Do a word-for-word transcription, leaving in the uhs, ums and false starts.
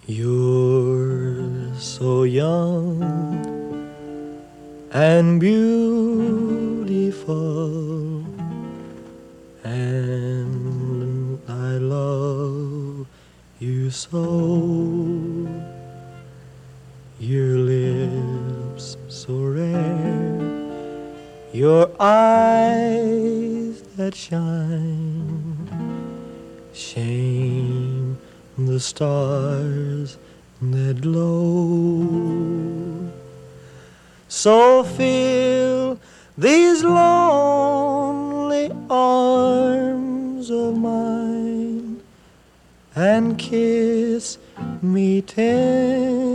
You're so young and beautiful, and I love you so. Your lips so rare, your eyes that shine, shame the stars that glow. So fill these lonely arms of mine and kiss me tender